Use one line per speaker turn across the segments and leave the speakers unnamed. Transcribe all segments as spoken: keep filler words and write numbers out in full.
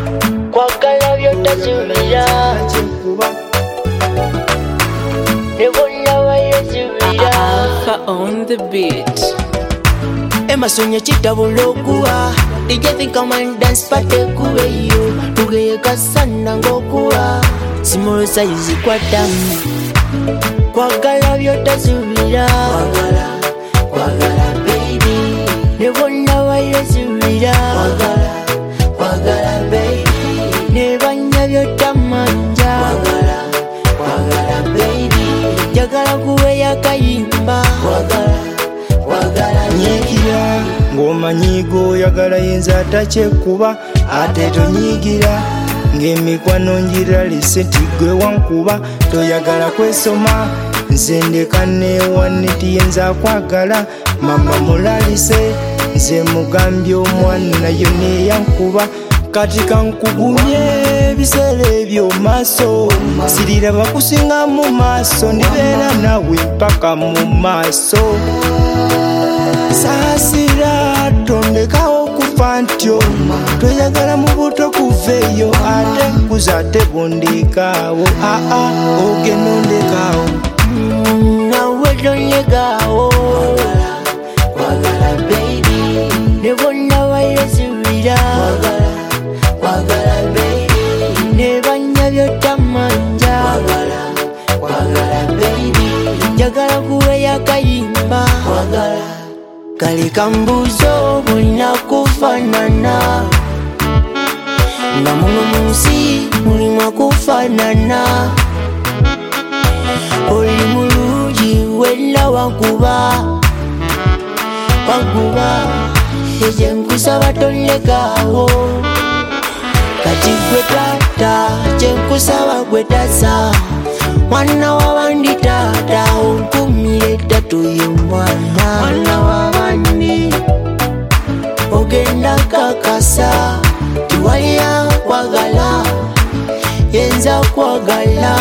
kwagala byotazubira nebonna bayezubira
Alpha on the beat.
emasonye kitabula okuwa D J think come and dance pate kuweyo tugeyeka sana ngokuwa simolo size kwatamu kwagala byotazubira kwagala kwagala baby nebonna bayezubira kwagala kwagala baby nebanya byotamanja kwagala kwagala baby jagala kuweya kayimba kwagala kwagala
nyigira ng'omanyigo oyagala yinza atakyekuba ate tonyigira ng'emikwano njiralise nti gwe wankuba toyagala kwesoma nze ndeka neewaniti yenza kwagala mama mulalise nze mugambye omwana yo neeyankuba kati kankugumye ebiseera ebyo maaso sirira bakusinga mu maaso ndibeera nawe mpaka mu maaso saasira tondekawo kufa ntyo toyagala mu buto kuveeyo ate nkuza ate bondekaawo aa ogenda ondekaawo
nawe tonyegaawo kwagala baby nebonna bayezubira kwagala baby nebanya byotamanja kwagala baby jagala kuweya kayimba kwagala kale kambuzo mulina kufanana nga muno munsi mulima kufanana oli mulungi wella wakuba wakuba eje nkusaba tolekaawo kati gwe taata kyenkusaba gwe tasa mwana wabandi taata onkumire ttatu ye mwana mwana wabandi ogenda kakasa tiwaliya kwagala yenza kwagala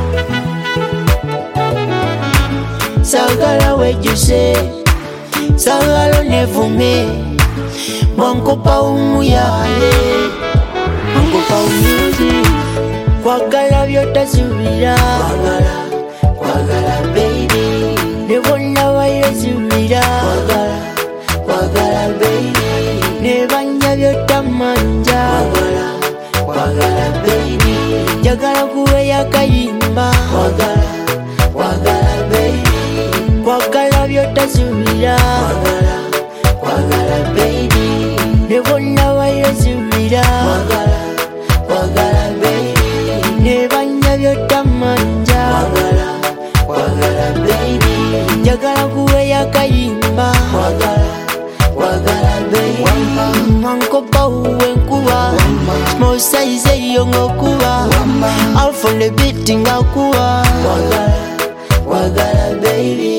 sagala wejuse sagala nevume mwankopa umuyale mwankopa umuzi kwagala byotazubira kwagala kwagala baby nebonna bayezubira kwagala kwagala baby nebanya byotamanja kwagala kwagala baby jagala kuweya kayimba kwagala kwagala baby kwagala byotazubira kwagala kwagala baby nebonna bayezubira kwagala kwagala baby nebanya byotamanja kwagala kwagala baby jagala kuweya kayimba kwagala kwagala baby mwankopa uwe nkuba small size eyo ngokuba Alpha on the beat ngakuba kwagala kwagala baby